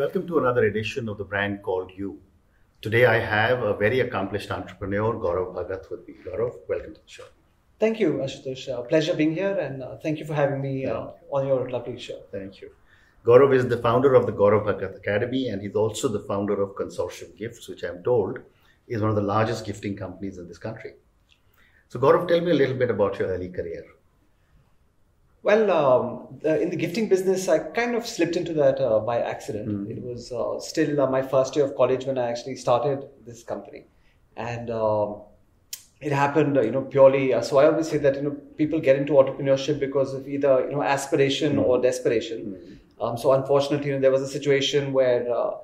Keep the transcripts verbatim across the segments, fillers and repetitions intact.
Welcome to another edition of The Brand Called You. Today I have a very accomplished entrepreneur, Gaurav Bhagat, with me. Gaurav, welcome to the show. Thank you, Ashutosh. Uh, pleasure being here, and uh, thank you for having me uh, on your lovely show. Thank you. Gaurav is the founder of the Gaurav Bhagat Academy, and he's also the founder of Consortium Gifts, which I'm told is one of the largest gifting companies in this country. So Gaurav, tell me a little bit about your early career. Well, um, the, in the gifting business, I kind of slipped into that uh, by accident. Mm. It was uh, still uh, my first year of college when I actually started this company. And um, it happened, uh, you know, purely. Uh, so I always say that, you know, people get into entrepreneurship because of either, you know, aspiration mm. or desperation. Mm. Um, so unfortunately, you know, there was a situation where uh,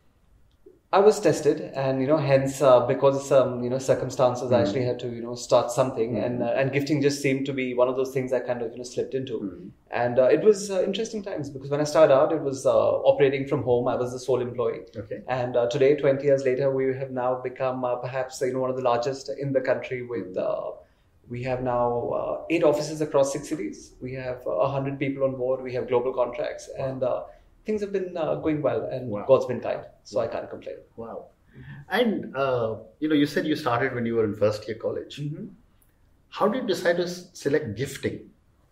I was tested, and you know, hence uh, because of some you know circumstances, mm. I actually had to you know start something, mm. and uh, and gifting just seemed to be one of those things I kind of you know slipped into, mm. and uh, it was uh, interesting times because when I started out, it was uh, operating from home. I was the sole employee, okay. and uh, today, twenty years later, we have now become uh, perhaps you know one of the largest in the country. With uh, we have now uh, eight offices across six cities. We have a uh, hundred people on board. We have global contracts, wow. and uh, things have been uh, going well, and wow. God's been kind, so I can't complain. Wow. And, uh, you know, you said you started when you were in first year college. Mm-hmm. How did you decide to select gifting?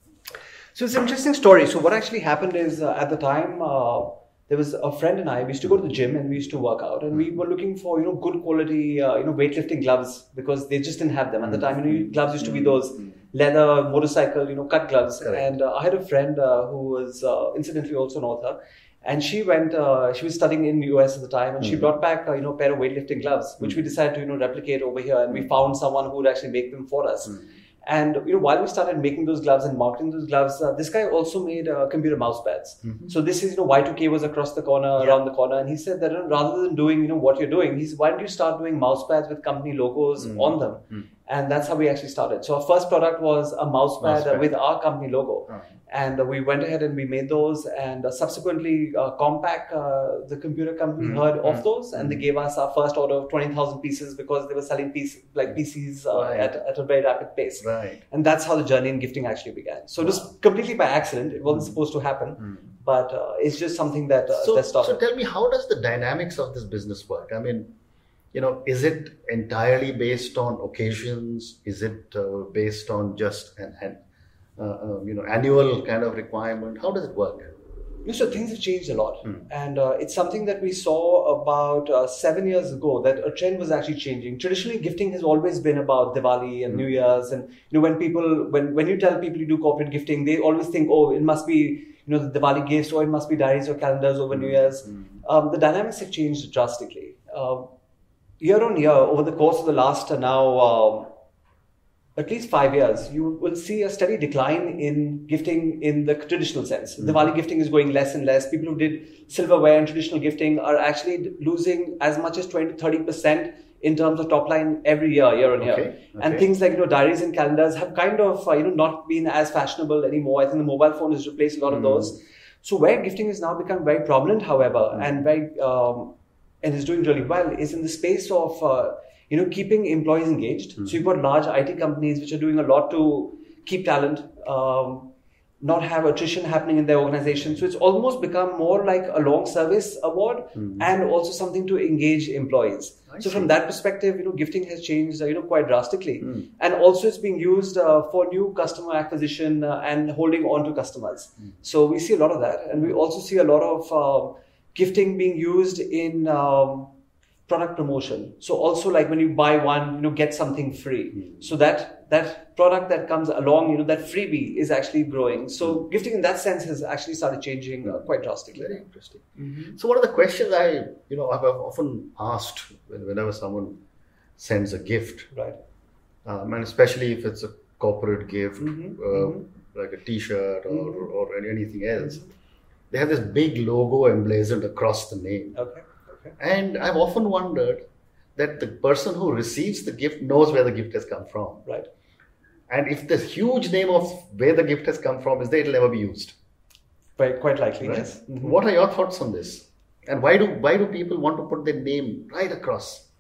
So it's an interesting story. So what actually happened is uh, at the time, uh, there was a friend and I, we used to go to the gym and we used to work out, and we were looking for, you know, good quality, uh, you know, weightlifting gloves because they just didn't have them. At the time, you know, gloves used to be those leather motorcycle, you know, cut gloves. Correct. And uh, I had a friend uh, who was uh, incidentally also an author. And she went, uh, she was studying in the U S at the time, and mm-hmm. she brought back, uh, you know, a pair of weightlifting gloves, which mm-hmm. we decided to, you know, replicate over here. And we found someone who would actually make them for us. Mm-hmm. And, you know, while we started making those gloves and marketing those gloves, uh, this guy also made uh, computer mouse pads. Mm-hmm. So this is, you know, Y two K was across the corner, yeah. around the corner. And he said that, you know, rather than doing, you know, what you're doing, he said, why don't you start doing mouse pads with company logos mm-hmm. on them? Mm-hmm. And that's how we actually started. So our first product was a mouse pad, mouse pad. Uh, with our company logo. Oh. And uh, we went ahead and we made those, and uh, subsequently uh, Compaq, uh, the computer company, mm-hmm. heard of those, and mm-hmm. they gave us our first order of twenty thousand pieces because they were selling piece, like P Cs uh, right. at, at a very rapid pace. Right. And that's how the journey in gifting actually began. So wow. it was completely by accident. It wasn't mm-hmm. supposed to happen, mm-hmm. but uh, it's just something that, uh, so, that started. So tell me, how does the dynamics of this business work? I mean, you know, is it entirely based on occasions? Is it uh, based on just an, an uh, uh, you know, annual kind of requirement? How does it work? So things have changed a lot, mm. and uh, it's something that we saw about uh, seven years ago that a trend was actually changing. Traditionally, gifting has always been about Diwali and mm. New Year's, and you know when people when when you tell people you do corporate gifting, they always think, oh, it must be you know the Diwali gifts, or it must be diaries or calendars over mm. New Year's. Mm. Um, the dynamics have changed drastically. Uh, year on year, over the course of the last uh, now. Um, at least five years, you will see a steady decline in gifting in the traditional sense. Mm-hmm. Diwali gifting is going less and less. People who did silverware and traditional gifting are actually losing as much as twenty to thirty percent in terms of top line every year, year on year. Okay. Okay. And things like, you know, diaries and calendars have kind of, uh, you know, not been as fashionable anymore. I think the mobile phone has replaced a lot mm-hmm. of those. So where gifting has now become very prominent, however, mm-hmm. and very, um, and is doing really well is in the space of, uh, you know, keeping employees engaged. Mm-hmm. So you've got large I T companies which are doing a lot to keep talent, um, not have attrition happening in their organization. So it's almost become more like a long service award mm-hmm. and also something to engage employees. I so see. From that perspective, you know, gifting has changed, uh, you know, quite drastically. Mm. And also it's being used uh, for new customer acquisition uh, and holding on to customers. Mm. So we see a lot of that. And we also see a lot of uh, gifting being used in um, product promotion. So also like when you buy one, you know, get something free. Mm. So that that product that comes along, you know, that freebie is actually growing. So mm. gifting in that sense has actually started changing uh, quite drastically. Very interesting. Mm-hmm. So one of the questions I, you know, I've often asked whenever someone sends a gift, right, um, and especially if it's a corporate gift, mm-hmm. Uh, mm-hmm. like a T-shirt or, mm-hmm. or anything else, mm-hmm. they have this big logo emblazoned across the name. Okay. And I've often wondered that the person who receives the gift knows where the gift has come from. Right. And if the huge name of where the gift has come from is there, it'll never be used. Quite, quite likely, right? yes. Mm-hmm. What are your thoughts on this? And why do why do people want to put their name right across?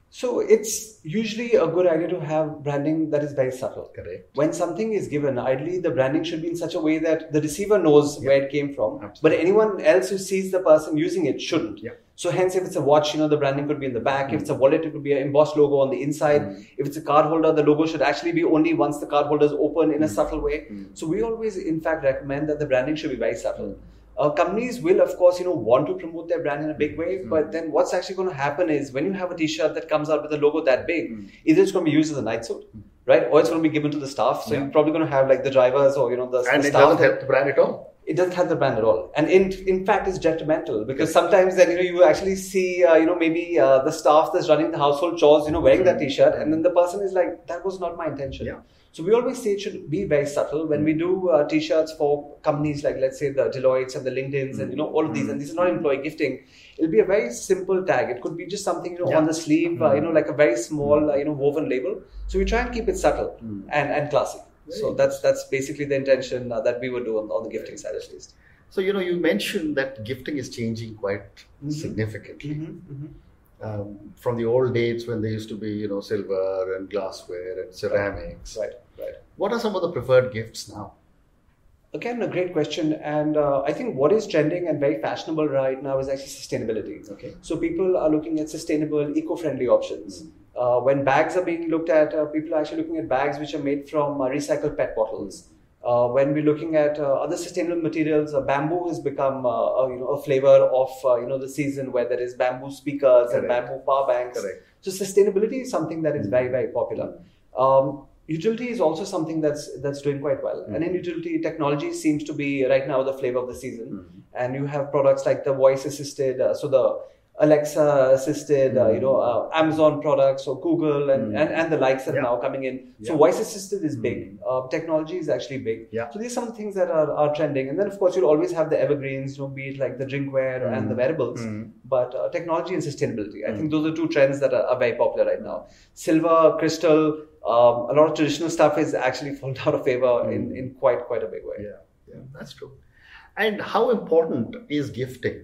So it's usually a good idea to have branding that is very subtle. Correct. When something is given, ideally the branding should be in such a way that the receiver knows Yeah. where it came from, Absolutely. but anyone else who sees the person using it shouldn't. Yeah. So hence, if it's a watch, you know, the branding could be in the back. Mm. If it's a wallet, it could be an embossed logo on the inside. Mm. If it's a card holder, the logo should actually be only once the card holder is open in a Mm. subtle way. Mm. So we always, in fact, recommend that the branding should be very subtle. Mm. Uh, companies will, of course, you know, want to promote their brand in a big way, Mm. but then what's actually going to happen is when you have a T-shirt that comes out with a logo that big, Mm. either it's going to be used as a night suit, right, or it's going to be given to the staff. So Yeah. you're probably going to have like the drivers or you know the, And the it staff. doesn't that- help the brand at all. it doesn't have the brand at all, and in in fact, it's detrimental because sometimes then you know you actually see uh, you know maybe uh, the staff that's running the household chores you know wearing that T-shirt, and then the person is like, that was not my intention. Yeah. So we always say it should be very subtle when we do uh, T-shirts for companies like let's say the Deloittes and the LinkedIn's and you know all of these, and this is not employee gifting. It'll be a very simple tag. It could be just something you know Yeah. on the sleeve, uh, you know like a very small uh, you know woven label. So we try and keep it subtle Mm. and and classy. Very So that's that's basically the intention uh, that we would do on, on the gifting side at least. So, you know, you mentioned that gifting is changing quite Mhm. significantly. Mm-hmm, mm-hmm. Um, from the old days when there used to be, you know, silver and glassware and ceramics. Right, right. What are some of the preferred gifts now? Again, a great question. And uh, I think what is trending and very fashionable right now is actually sustainability. Okay. So people are looking at sustainable, eco-friendly options. Uh, when bags are being looked at, uh, people are actually looking at bags which are made from uh, recycled P E T bottles. Uh, when we're looking at uh, other sustainable materials, uh, bamboo has become uh, a, you know a flavor of uh, you know the season where there is bamboo speakers and Correct. bamboo power banks. Correct. So sustainability is something that is very very popular. Um, utility is also something that's that's doing quite well. Mm. And in utility, technology seems to be right now the flavor of the season. Mm. And you have products like the voice assisted, uh, so the Alexa assisted, uh, you know, uh, Amazon products or Google and, Mm. and, and the likes that Yeah. are now coming in. So Yeah. voice assisted is big. Mm. Uh, technology is actually big. Yeah. So these are some things that are, are trending. And then of course you'll always have the evergreens, you know, be it like the drinkware Mm. and the wearables. Mm. But uh, technology and sustainability, I Mm. think those are two trends that are, are very popular right now. Silver, crystal, um, a lot of traditional stuff is actually fallen out of favor Mm. in, in quite quite a big way. Yeah, yeah, that's true. And how important is gifting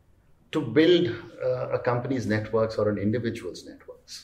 to build uh, a company's networks or an individual's networks?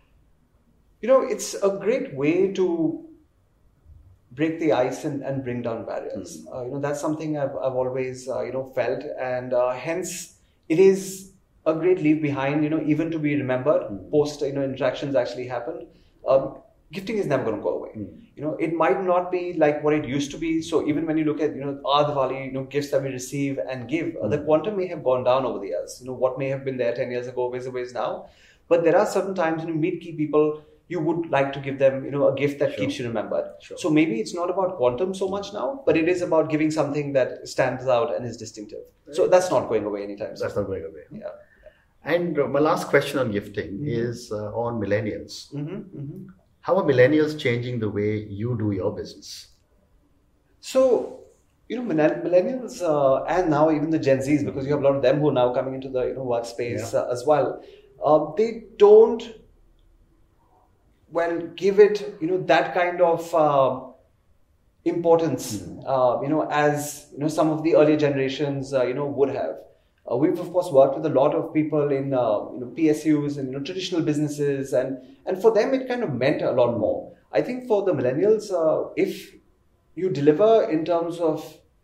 You know, it's a great way to break the ice and, and bring down barriers. Mm. Uh, you know, that's something I've, I've always, uh, you know, felt. And uh, hence, it is a great leave behind, you know, even to be remembered Mm. post, you know, interactions actually happened. Um, gifting is never going to go away. Mm. You know, it might not be like what it used to be. So even when you look at, you know, our Diwali, you know, gifts that we receive and give, uh, the Mm. quantum may have gone down over the years. You know, what may have been there ten years ago is is now. But there are certain times when you meet key people, you would like to give them, you know, a gift that Sure. keeps you remembered. Sure. So maybe it's not about quantum so much now, but it is about giving something that stands out and is distinctive. So Right. that's not going away anytime soon. That's not going away. Yeah. And uh, my last question on gifting Mhm. is uh, on millennials. hmm hmm How are millennials changing the way you do your business? So, you know, millenn- millennials uh, and now even the Gen Zs, because you have a lot of them who are now coming into the you know workspace Yeah. uh, as well. Uh, they don't, well, give it you know that kind of uh, importance, Mm. uh, you know, as you know some of the earlier generations uh, you know would have. Uh, we've of course worked with a lot of people in uh, you know P S Us and you know traditional businesses, and and for them it kind of meant a lot more. I think for the millennials, uh, if you deliver in terms of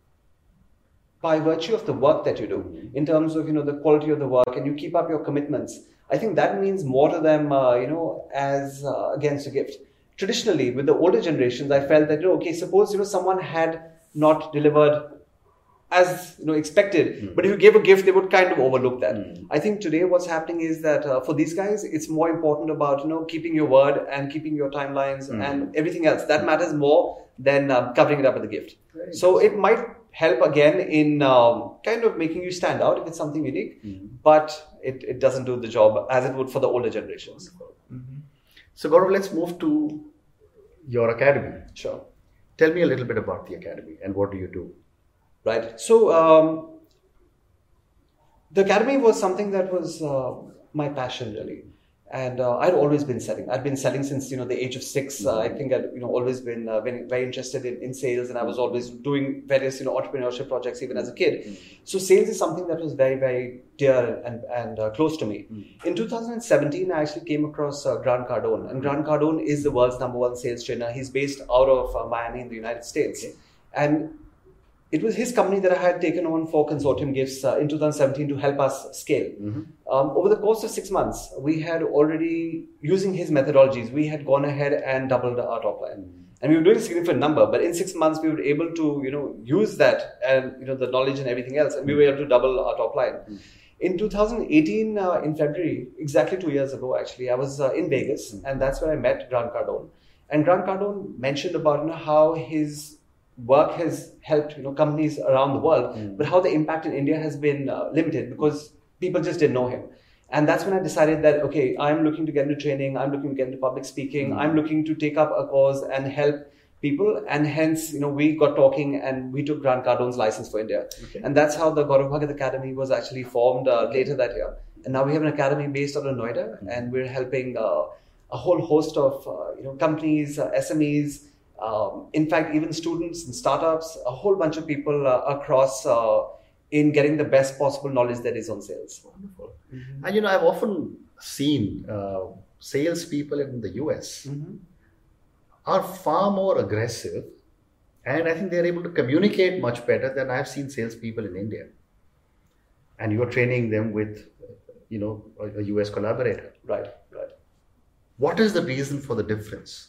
by virtue of the work that you do, Mhm. in terms of you know the quality of the work, and you keep up your commitments, I think that means more to them, uh, you know, as uh, against a gift. Traditionally, with the older generations, I felt that you know, okay, suppose you know someone had not delivered as you know expected, Mm. but if you gave a gift, they would kind of overlook that. Mm. I think today what's happening is that uh, for these guys, it's more important about you know keeping your word and keeping your timelines Mm. and everything else. That matters more than um, covering it up with a gift. Very So it might help again in um, kind of making you stand out if it's something unique, Mm. but it, it doesn't do the job as it would for the older generations. So, Gaurav, let's move to your academy. Sure. Tell me a little bit about the academy and what do you do? Right. So um, the academy was something that was uh, my passion really, And uh, I'd always been selling. I'd been selling since, you know, the age of six. Uh, I think I'd, you know, always been uh, very, very interested in, in sales, and I was always doing various, you know, entrepreneurship projects even as a kid. Mm-hmm. So sales is something that was very, very dear and, and uh, close to me. Mm-hmm. In two thousand seventeen, I actually came across uh, Grant Cardone. And Grant Cardone is the world's number one sales trainer. He's based out of uh, Miami in the United States. Okay. And it was his company that I had taken on for consortium gifts uh, in two thousand seventeen to help us scale. Mm-hmm. Um, over the course of six months, we had already, using his methodologies, we had gone ahead and doubled our top line. Mm-hmm. And we were doing a significant number, but in six months, we were able to, you know, use that and, you know, the knowledge and everything else, and we were able to double our top line. Mm-hmm. In two thousand eighteen, uh, in February, exactly two years ago, actually, I was uh, in Vegas, mm-hmm. and that's where I met Grant Cardone. And Grant Cardone mentioned about, you know, how his work has helped, you know, companies around the world, mm. but how the impact in India has been uh, limited because people just didn't know him. And that's when I decided that, okay, I'm looking to get into training, I'm looking to get into public speaking, mm. I'm looking to take up a cause and help people. And hence, you know, we got talking and we took Grant Cardone's license for India. Okay. And that's how the Gaurav Bhagat Academy was actually formed uh, later that year. And now we have an academy based out of Noida, mm. and we're helping uh, a whole host of, uh, you know, companies, uh, S M Es, Um, in fact, even students and startups, a whole bunch of people uh, across uh, in getting the best possible knowledge that is on sales. Wonderful. Mm-hmm. And, you know, I've often seen uh, salespeople in the U S mm-hmm. are far more aggressive, and I think they're able to communicate much better than I've seen salespeople in India. And you're training them with, you know, a, a U S collaborator. Right, right. What is the reason for the difference?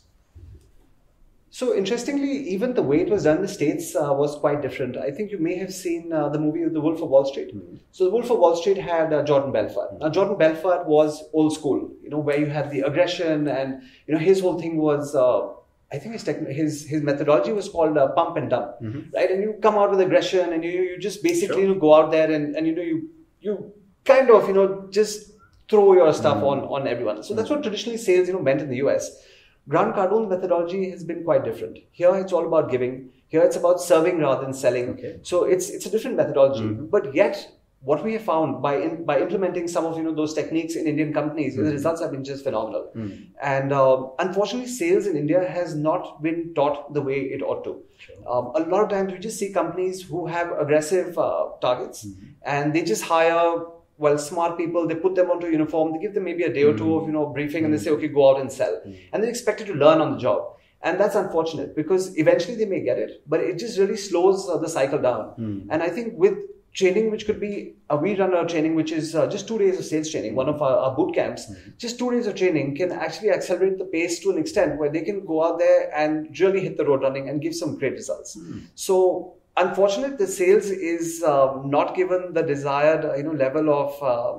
So interestingly, even the way it was done in the States uh, was quite different. I think you may have seen uh, the movie The Wolf of Wall Street. Mm-hmm. So The Wolf of Wall Street had uh, Jordan Belfort. Mm-hmm. Now Jordan Belfort was old school, you know, where you had the aggression, and, you know, his whole thing was, uh, I think his, techn- his his methodology was called uh, pump and dump, mm-hmm. right? And you come out with aggression, and you you just basically sure. you know, go out there and, and you know you you kind of you know just throw your stuff mm-hmm. on on everyone. So mm-hmm. that's what traditionally sales you know meant in the U S. Grant Cardone's methodology has been quite different. Here it's all about giving. Here it's about serving rather than selling. Okay. So it's it's a different methodology. Mm-hmm. But yet, what we have found by in, by implementing some of you know those techniques in Indian companies, mm-hmm. the results have been just phenomenal. Mm-hmm. And um, unfortunately, sales in India has not been taught the way it ought to. Sure. Um, a lot of times, we just see companies who have aggressive uh, targets, mm-hmm. and they just hire. Well, smart people, they put them onto a uniform, they give them maybe a day or two mm-hmm. of, you know, briefing, mm-hmm. and they say, okay, go out and sell. Mm-hmm. And they're expected to learn on the job. And that's unfortunate because eventually they may get it, but it just really slows uh, the cycle down. Mm-hmm. And I think with training, which could be, uh, we run our training, which is uh, just two days of sales training, one of our, our boot camps, mm-hmm. just two days of training can actually accelerate the pace to an extent where they can go out there and really hit the road running and give some great results. Mm-hmm. So, unfortunately, the sales is um, not given the desired, you know, level of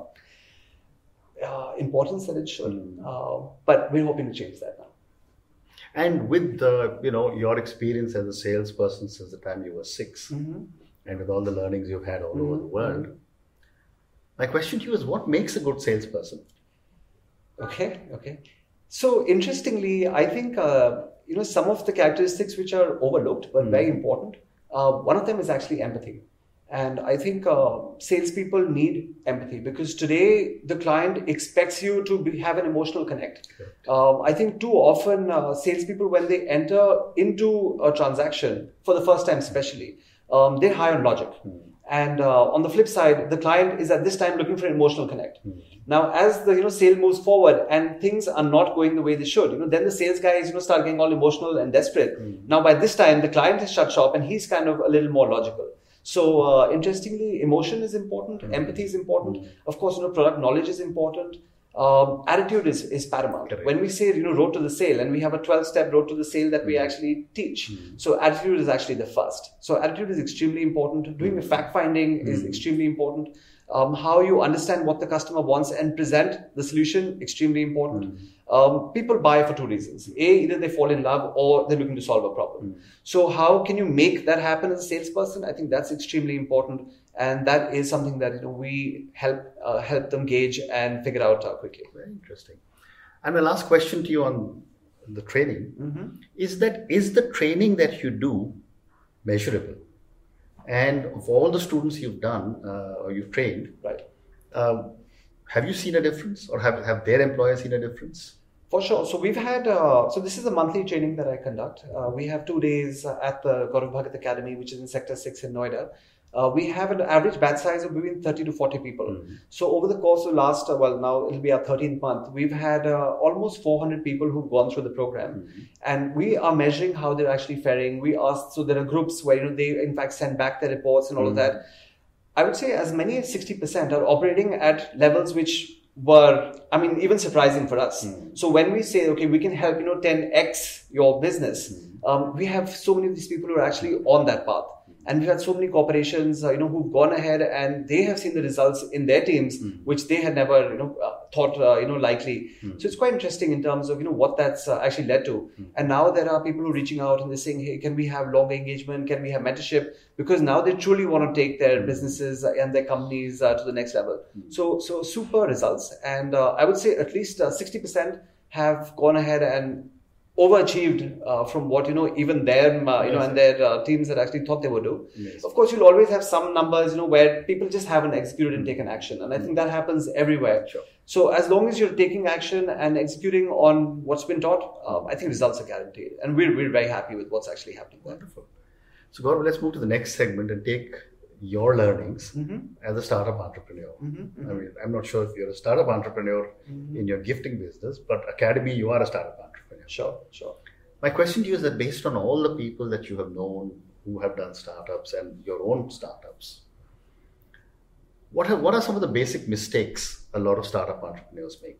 uh, uh, importance that it should. Mm. Uh, but we're hoping to change that now. And with the, you know, your experience as a salesperson since the time you were six, mm-hmm. and with all the learnings you've had all mm-hmm. over the world, my question to you is, what makes a good salesperson? Okay, okay. So interestingly, I think uh, you know some of the characteristics which are overlooked but mm. very important. Uh, one of them is actually empathy. And I think uh, salespeople need empathy because today the client expects you to be, have an emotional connect. Um, I think too often uh, salespeople, when they enter into a transaction for the first time especially, um, they're high on logic. Mm. And uh, on the flip side, the client is at this time looking for an emotional connect. Mm. Now, as the you know sale moves forward and things are not going the way they should, you know, then the sales guys you know start getting all emotional and desperate. Mm. Now, by this time, the client has shut shop and he's kind of a little more logical. So, uh, interestingly, emotion is important, mm. empathy is important. Mm. Of course, you know, product knowledge is important. Um, attitude is, is paramount. Correct. When we say, you know, road to the sale, and we have a twelve-step road to the sale that mm. we actually teach. Mm. So attitude is actually the first. So attitude is extremely important. Doing the fact-finding mm. is extremely important. Um, how you understand what the customer wants and present the solution, extremely important. Mm. Um, people buy for two reasons. A, either they fall in love or they're looking to solve a problem. Mm. So how can you make that happen as a salesperson? I think that's extremely important. And that is something that you know we help uh, help them gauge and figure out uh, quickly. Very interesting. And my last question to you on the training mm-hmm. is that is the training that you do measurable? And of all the students you've done uh, or you've trained, right? Uh, Have you seen a difference, or have, have their employers seen a difference? For sure. So we've had, uh, so this is a monthly training that I conduct. Uh, we have two days at the Gaurav Bhagat Academy, which is in Sector six in Noida. Uh, we have an average batch size of between thirty to forty people. Mm-hmm. So over the course of last, uh, well, now it'll be our thirteenth month, we've had uh, almost four hundred people who've gone through the program. Mm-hmm. And we are measuring how they're actually faring. We asked, so there are groups where, you know, they in fact send back their reports and all mm-hmm. of that. I would say as many as sixty percent are operating at levels which were, I mean, even surprising for us. Mm. So when we say, okay, we can help, you know, ten x your business, mm. um, we have so many of these people who are actually on that path. And we've had so many corporations, uh, you know, who've gone ahead and they have seen the results in their teams, mm. which they had never, you know, uh, thought, uh, you know, likely. Mm. So it's quite interesting in terms of, you know, what that's uh, actually led to. Mm. And now there are people who are reaching out and they're saying, hey, can we have longer engagement? Can we have mentorship? Because now they truly want to take their businesses and their companies uh, to the next level. Mm. So, so super results. And uh, I would say at least uh, sixty percent have gone ahead and overachieved uh, from what, you know, even them, uh, you yes. know, and their uh, teams had actually thought they would do. Yes. Of course, you'll always have some numbers, you know, where people just haven't executed and taken action. And I think that happens everywhere. Sure. So as long as you're taking action and executing on what's been taught, um, I think results are guaranteed. And we're, we're very happy with what's actually happening there. Wonderful. So Gaurav, let's move to the next segment and take your learnings mm-hmm. as a startup entrepreneur. Mm-hmm, mm-hmm. I mean, I'm not sure if you're a startup entrepreneur mm-hmm. in your gifting business, but Academy, you are a startup entrepreneur. Sure, sure. My question to you is that based on all the people that you have known who have done startups and your own startups, what have, what are some of the basic mistakes a lot of startup entrepreneurs make?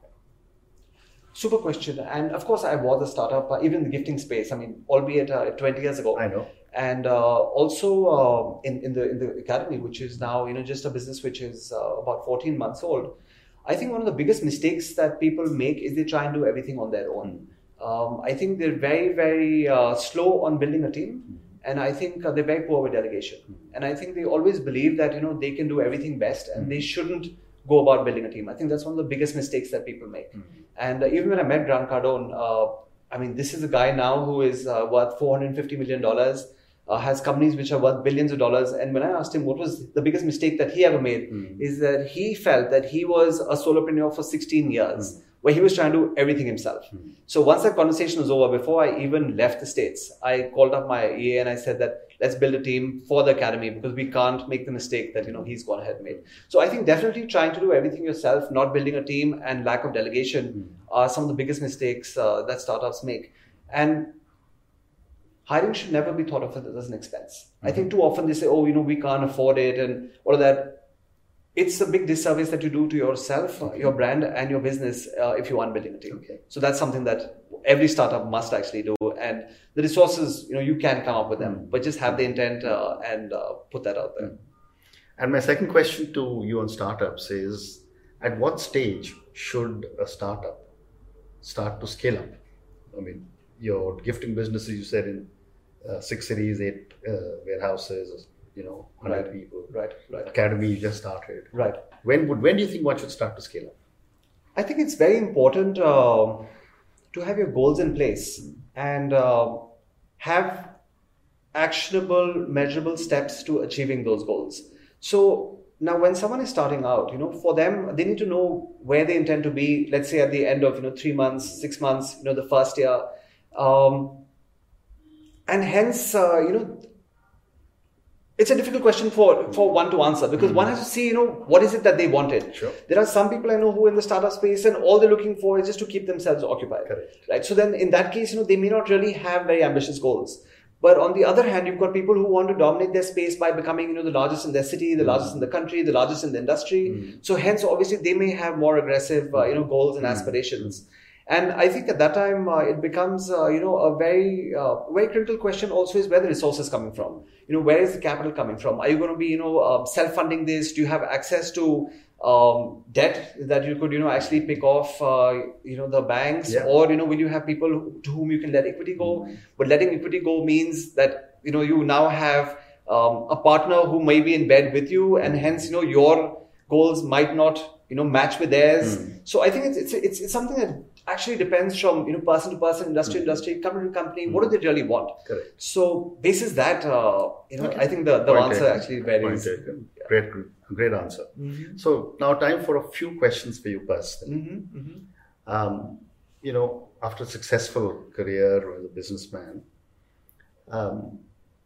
Super question. And of course, I was a startup, uh, even in the gifting space. I mean, albeit uh, twenty years ago. I know. And uh, also uh, in, in the in the academy, which is now, you know, just a business which is uh, about fourteen months old. I think one of the biggest mistakes that people make is they try and do everything on their own. Um, I think they're very, very uh, slow on building a team. And I think uh, they're very poor with delegation. And I think they always believe that, you know, they can do everything best and they shouldn't go about building a team. I think that's one of the biggest mistakes that people make. Mm-hmm. And uh, even when I met Grant Cardone, uh, I mean, this is a guy now who is uh, worth four hundred fifty million dollars, uh, has companies which are worth billions of dollars. And when I asked him what was the biggest mistake that he ever made, mm-hmm. is that he felt that he was a solopreneur for sixteen years. Mm-hmm. Where he was trying to do everything himself. Mm-hmm. So once that conversation was over, before I even left the States, I called up my E A and I said that let's build a team for the academy because we can't make the mistake that, you know, he's gone ahead and made. So I think definitely trying to do everything yourself, not building a team and lack of delegation mm-hmm. are some of the biggest mistakes uh, that startups make. And hiring should never be thought of as an expense. Mm-hmm. I think too often they say, oh, you know, we can't afford it and all of that. It's a big disservice that you do to yourself, okay. your brand and your business uh, if you aren't building a team. Okay. So that's something that every startup must actually do. And the resources, you know, you can come up with them, mm. but just have the intent uh, and uh, put that out there. Mm. And my second question to you on startups is, at what stage should a startup start to scale up? I mean, your gifting businesses, you said in uh, six cities, eight uh, warehouses, you know, one hundred right. people. Right, right. Academy you just started. Right. When would when do you think one should start to scale up? I think it's very important uh, to have your goals in place mm. and uh, have actionable, measurable steps to achieving those goals. So now when someone is starting out, you know, for them, they need to know where they intend to be, let's say at the end of, you know, three months, six months, you know, the first year. Um, and hence, uh, you know, it's a difficult question for, for one to answer because mm-hmm. one has to see, you know, what is it that they wanted. Sure. There are some people I know who are in the startup space and all they're looking for is just to keep themselves occupied. Correct. Right. So then in that case, you know, they may not really have very ambitious goals. But on the other hand, you've got people who want to dominate their space by becoming, you know, the largest in their city, the mm-hmm. largest in the country, the largest in the industry. Mm-hmm. So hence, obviously, they may have more aggressive, uh, you know, goals and mm-hmm. aspirations. And I think at that time, uh, it becomes, uh, you know, a very, uh, very critical question also is where the resources coming from. You know, where is the capital coming from? Are you going to be, you know, uh, self-funding this? Do you have access to um, debt that you could, you know, actually pick off, uh, you know, the banks? Yeah. Or, you know, will you have people who, to whom you can let equity go? Mm-hmm. But letting equity go means that, you know, you now have um, a partner who may be in bed with you and hence, you know, your goals might not you know, match with theirs. Mm. So I think it's, it's it's it's something that actually depends from, you know, person to person, industry to Mm. industry, company to company. Mm. What do they really want? Correct. So basis that, uh, you know, Okay. I think the, the Point answer taken. actually Point varies. taken. Great, great answer. Mm-hmm. So now time for a few questions for you personally. Mm-hmm. Mm-hmm. Um, you know, after a successful career as a businessman, um,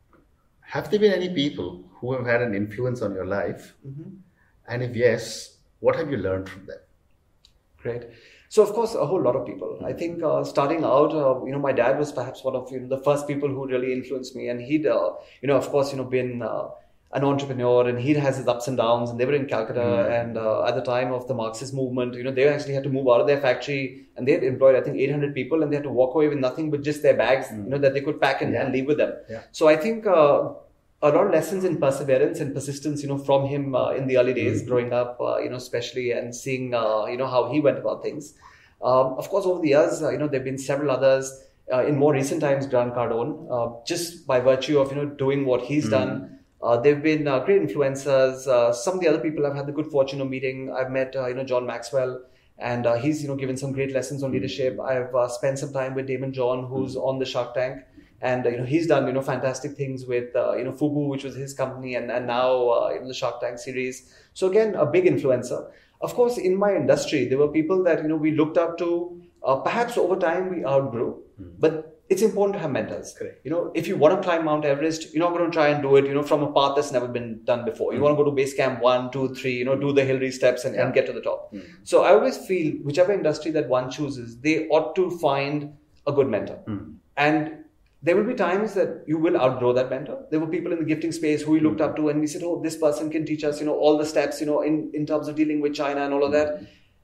have there been any people who have had an influence on your life? Mm-hmm. And if yes, what have you learned from them? Great. So of course, a whole lot of people. I think uh, starting out, uh, you know, my dad was perhaps one of, you know, the first people who really influenced me, and he'd, uh, you know, of course, you know, been uh, an entrepreneur, and he has his ups and downs. And they were in Calcutta, Mm. and uh, at the time of the Marxist movement, you know, they actually had to move out of their factory, and they had employed, I think, eight hundred people, and they had to walk away with nothing but just their bags, Mm. you know, that they could pack and, Yeah. and leave with them. Yeah. So I think uh, a lot of lessons in perseverance and persistence, you know, from him uh, in the early days, Mm. growing up, uh, you know, especially, and seeing, uh, you know, how he went about things. Um, of course, over the years, uh, you know, there have been several others. Uh, in more recent times, Grant Cardone, uh, just by virtue of, you know, doing what he's Mm. done. Uh, they've been uh, great influencers. Uh, some of the other people I've had the good fortune of meeting. I've met, uh, you know, John Maxwell, and uh, he's, you know, given some great lessons on leadership. I've uh, spent some time with Damon John, who's on the Shark Tank. And, uh, you know, he's done, you know, fantastic things with, uh, you know, Fubu, which was his company, and, and now, uh, in the Shark Tank series. So again, a big influencer. Of course, in my industry, there were people that, you know, we looked up to. Uh, perhaps over time we outgrew, Mm. but it's important to have mentors. Correct. You know, if you want to climb Mount Everest, you're not going to try and do it, you know, from a path that's never been done before. You Mm. want to go to base camp one, two, three, you know, do the Hillary steps and, and Yeah. get to the top. Mm. So I always feel whichever industry that one chooses, they ought to find a good mentor. Mm. And there will be times that you will outgrow that mentor. There were people in the gifting space who we looked up to, and we said, oh, this person can teach us, you know, all the steps, you know, in, in terms of dealing with China and all of that.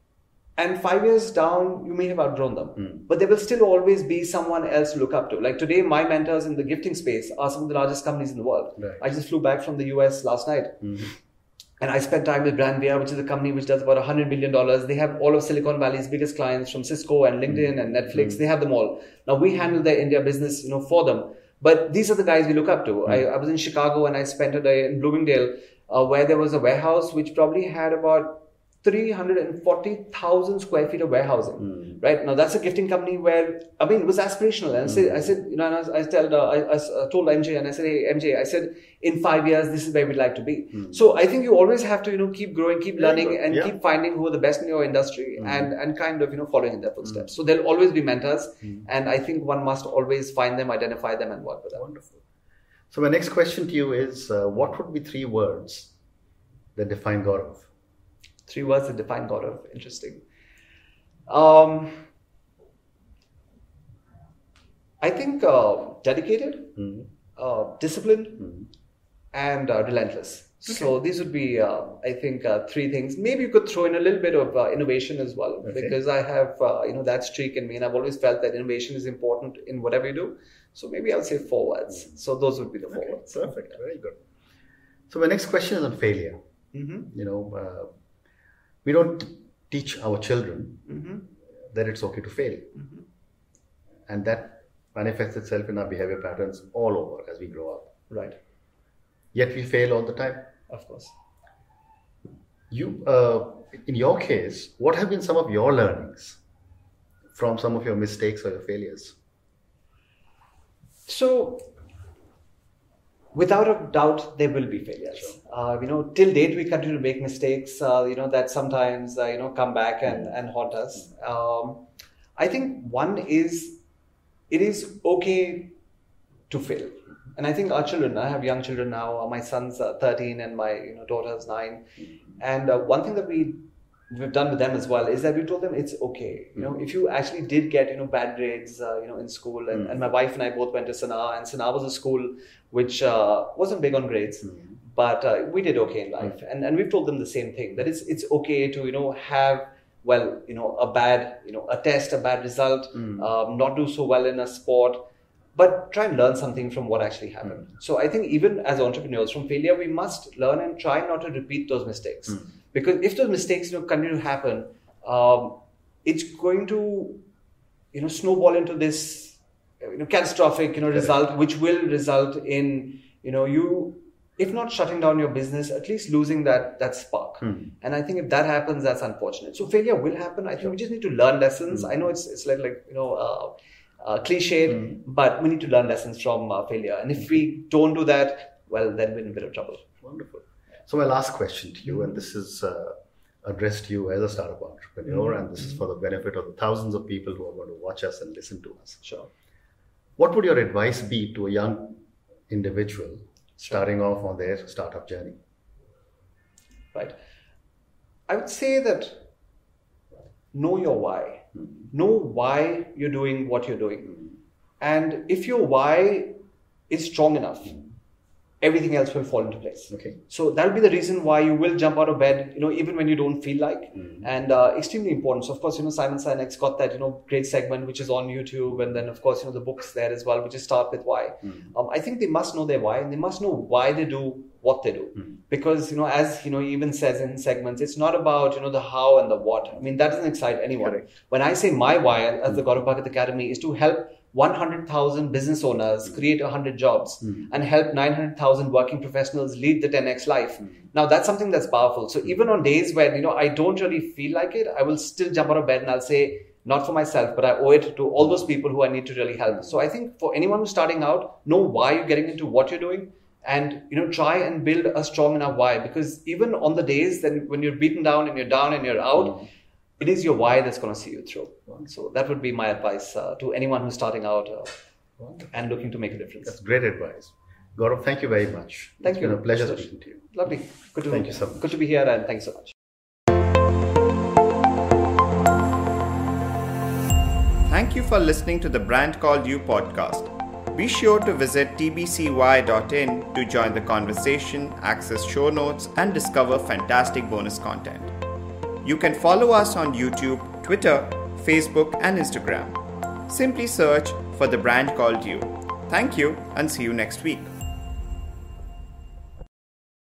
And five years down, you may have outgrown them. Mm. But there will still always be someone else to look up to. Like today, my mentors in the gifting space are some of the largest companies in the world. Right. I just flew back from the U S last night. Mm. And I spent time with Brandvia, which is a company which does about one hundred billion dollars. They have all of Silicon Valley's biggest clients, from Cisco and LinkedIn and Netflix. Mm. They have them all. Now we handle their India business, you know, for them. But these are the guys we look up to. Mm. I, I was in Chicago, and I spent a day in Bloomingdale, uh, where there was a warehouse which probably had about three hundred forty thousand square feet of warehousing. Mm. Right now, that's a gifting company where, I mean, it was aspirational. And I said, I said, you know, and I, was, I told, uh, I, I told M J, and I said, hey, M J, I said, in five years, this is where we'd like to be. Mm. So I think you always have to, you know, keep growing, keep Very learning, good. and Yeah. keep finding who are the best in your industry, Mm. and and kind of, you know, following in their footsteps. So there'll always be mentors, Mm. and I think one must always find them, identify them, and work with them. Wonderful. So my next question to you is, uh, what would be three words that define Gaurav? Three words that define Gaurav. Interesting. Um, I think uh, dedicated, Mm. uh, disciplined, Mm. and uh, relentless. So these would be, uh, I think, uh, three things. Maybe you could throw in a little bit of uh, innovation as well, Okay. because I have, uh, you know, that streak in me, and I've always felt that innovation is important in whatever you do. So maybe I'll say four words. So those would be the four Okay, words. perfect. Very good. So my next question is on failure. Mm-hmm. You know, uh, we don't teach our children Mm-hmm. that it's okay to fail. Mm-hmm. And that manifests itself in our behavior patterns all over as we grow up. Right. Yet we fail all the time. Of course. You, uh, in your case, what have been some of your learnings from some of your mistakes or your failures? So, without a doubt, there will be failures. Sure. Uh, you know, till date, we continue to make mistakes, uh, you know, that sometimes, uh, you know, come back and, and haunt us. Um, I think one is, it is okay to fail. And I think our children, I have young children now, uh, my son's uh, thirteen and my, you know, daughter's nine. And uh, one thing that we, we've done with them as well is that we told them it's okay. You know, if you actually did get, you know, bad grades, uh, you know, in school, and, Mm. and my wife and I both went to Sanaa, and Sanaa was a school which uh, wasn't big on grades, Mm. but uh, we did okay in life. And, and we've told them the same thing, that it's, it's okay to, you know, have, well, you know, a bad, you know, a test, a bad result, Mm. um, not do so well in a sport, but try and learn something from what actually happened. So I think even as entrepreneurs, from failure, we must learn and try not to repeat those mistakes. Mm. Because if those mistakes, you know, continue to happen, um, it's going to, you know, snowball into this, you know, catastrophic, you know, Correct. result, which will result in, you know, you if not shutting down your business, at least losing that that spark. Hmm. And I think if that happens, that's unfortunate. So failure will happen. I think we just need to learn lessons. Hmm. I know it's it's like like you know uh, uh, cliched, Hmm. but we need to learn lessons from uh, failure. And if we don't do that, well, then we're in a bit of trouble. Wonderful. So my last question to you, and this is uh, addressed to you as a startup entrepreneur, Mm-hmm. and this is for the benefit of the thousands of people who are going to watch us and listen to us. Sure. What would your advice be to a young individual starting off on their startup journey? Right. I would say that know your why. Mm-hmm. Know why you're doing what you're doing. And if your why is strong enough, everything else will fall into place. Okay. So that'll be the reason why you will jump out of bed, you know, even when you don't feel like, Mm-hmm. and uh, extremely important. So of course, you know, Simon Sinek's got that, you know, great segment which is on YouTube, and then of course, you know, the books there as well, which is Start With Why. Mm-hmm. Um, I think they must know their why, and they must know why they do what they do, Mm-hmm. because you know, as you know, he even says in segments, it's not about you know the how and the what. I mean, that doesn't excite anyone. Correct. When I say my why, as the Gaurav Bhagat Academy, is to help one hundred thousand business owners create one hundred jobs Mm. and help nine hundred thousand working professionals lead the ten X life. Mm. Now that's something that's powerful. So even on days when, you know, I don't really feel like it, I will still jump out of bed and I'll say, not for myself, but I owe it to all those people who I need to really help. So I think for anyone who's starting out, know why you're getting into what you're doing, and, you know, try and build a strong enough why, because even on the days then when you're beaten down and you're down and you're out, Mm. it is your why that's going to see you through. So that would be my advice uh, to anyone who's starting out uh, and looking to make a difference. That's great advice. Gaurav, thank you very much. Thank It's you. been a pleasure Suresh. speaking to you. Lovely. Good to, Thank you so much. Good to be here, and thanks so much. Thank you for listening to the Brand Called You podcast. Be sure to visit t b c y dot in to join the conversation, access show notes, and discover fantastic bonus content. You can follow us on YouTube, Twitter, Facebook, and Instagram. Simply search for the Brand Called You. Thank you, and see you next week.